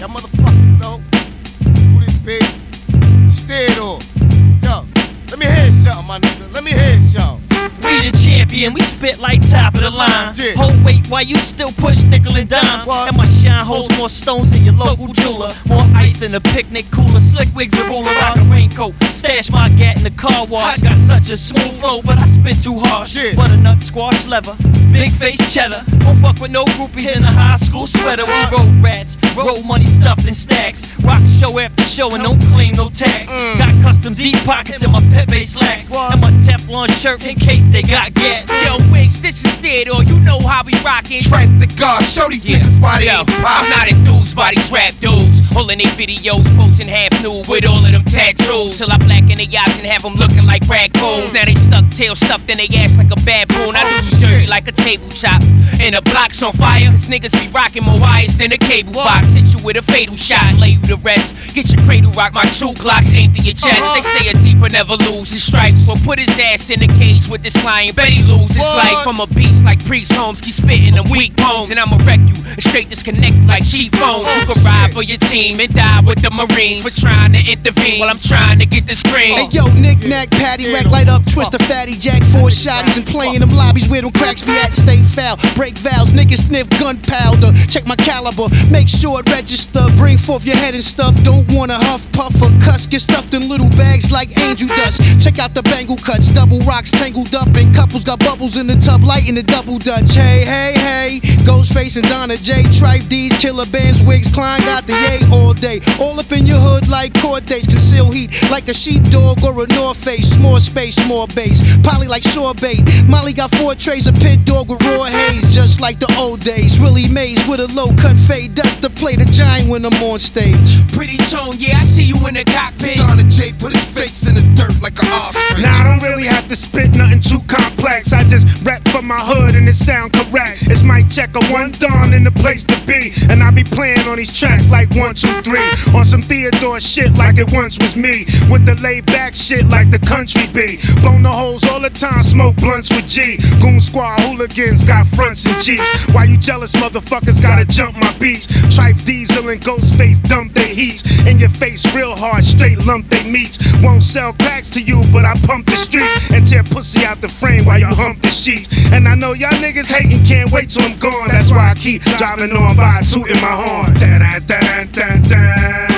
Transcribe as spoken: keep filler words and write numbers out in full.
Y'all motherfuckers know who this be. Stead off. Yo, let me hear something, my nigga. Let me hear something. We the champion, we spit like top of the line. Yeah. Hold weight while you still push nickel and dimes. What? And my shine holds more stones than your local jeweler. More ice than a picnic cooler. Slick wigs a ruler, rock a raincoat. Stash my gat in the car wash. Got such a smooth flow, but I spit too harsh. Yeah. Butternut squash leather, big face cheddar. Don't fuck with no groupies in a high school sweater. We road rats, road money stuffed in stacks. Rock show after show and don't claim no tax. Mm. Got custom deep pockets in my Pepe slacks. What? And my Teflon shirt in case they got gas. Yo, Wigs, this is dead, or you know how we rockin'. Tripe the God, show these Yeah. niggas why they Yo, ain't I'm pop. not enthused by these rap dudes. Holding their videos, posting half nude with all of them tattoos. Till I blacken their eyes and have them looking like raccoons. Now they stuck tail stuffed in their ass like a baboon. I do you dirty like a table chop. And the block's on fire. Cause niggas be rocking more wires than a cable box. Hit you with a fatal shot, lay you to rest. Get your cradle rock, my two Glocks aimed in your chest. They say a zebra never loses stripes. Well, put his ass in the cage with this lion. Bet he lose his life from a beast like Priest Holmes. Keep spitting them weak poems. And I'ma wreck you and straight disconnect you like cheap phones. You can ride for your team and die with the Marines for trying to intervene while I'm trying to get this green. Hey yo, knick knack, patty rack, light up, twist a fatty jack, four shotties and play in them lobbies where them cracks be at. Stay foul, break valves, niggas sniff gunpowder. Check my caliber, make sure it register. Bring forth your head and stuff. Don't wanna huff, puff, or cuss. Get stuffed in little bags like angel dust. Check out the bangle cuts, double rocks tangled up, and couples got bubbles in the tub, light in the double dutch. Hey, hey, hey, Ghostface and Donna J, Tripe D's, Killer Bands, Wigs, Klein got the yay all day. All up in your hood like court dates, conceal heat like a sheepdog or a North Face. Small space, small base, poly like sorbet. Molly got four trays of pit dog with raw haze, just like the old days. Willie Mays with a low cut fade, that's the play the giant when I'm on stage. Pretty tone, yeah, I see you in the cockpit. Donna J put his face in the dirt like an ostrich. Nah, I don't really have to spit nothing too complex. I just rap for my hood and it sound correct. It's Mike Checker, one Dawn in the place to be. And I be playing on these tracks like one, two, three. On some Theodore shit like it once was me. With the laid back shit like the country be. Blown the holes all the time, smoke blunts with G. Goon Squad hooligans got fronts and jeeps. Why you jealous motherfuckers gotta jump my beats? Tripe Diesel and Ghostface dump they heats. In your face real hard, straight lump they meats. Won't sell cracks to you, but I pump the streets and tear pussy out the frame while you hump the sheets. And I know y'all niggas hating, can't wait till I'm gone. That's why I keep driving on by, tooting my horn. Da da da da da.